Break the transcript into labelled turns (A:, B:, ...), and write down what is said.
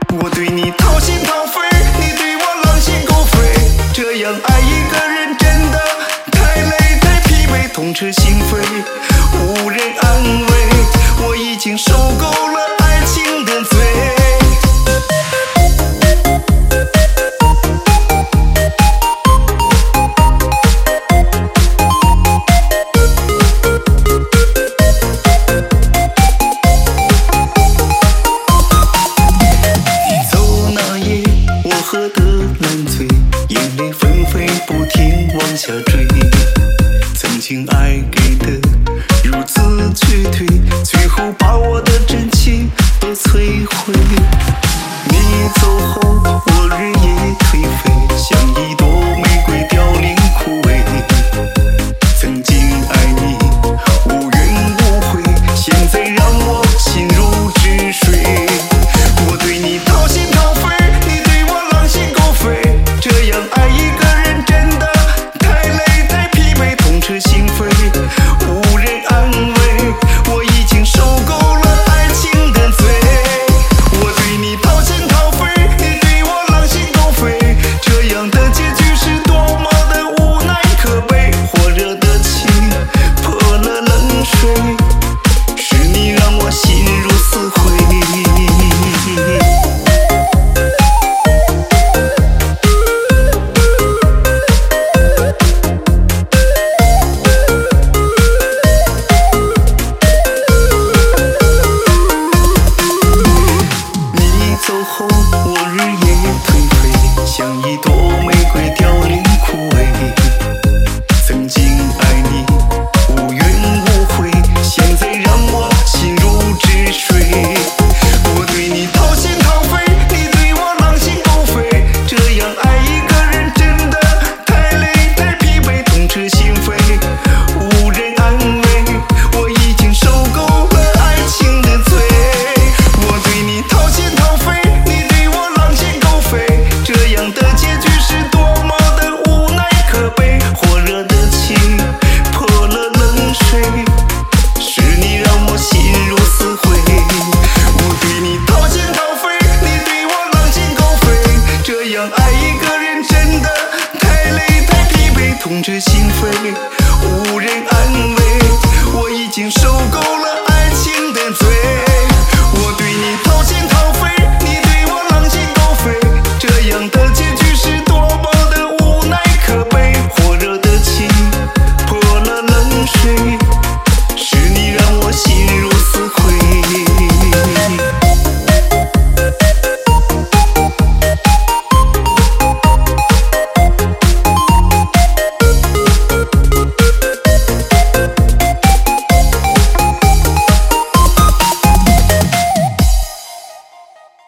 A: 我对你掏心掏肺，你对我狼心狗肺，这样爱一个人真的太累太疲惫，痛彻心扉，无人安慰，我已经受够了爱情的罪。喝得烂醉，眼泪纷飞不停往下坠，曾经爱给的如此屈退，最后把我的真情都摧毁。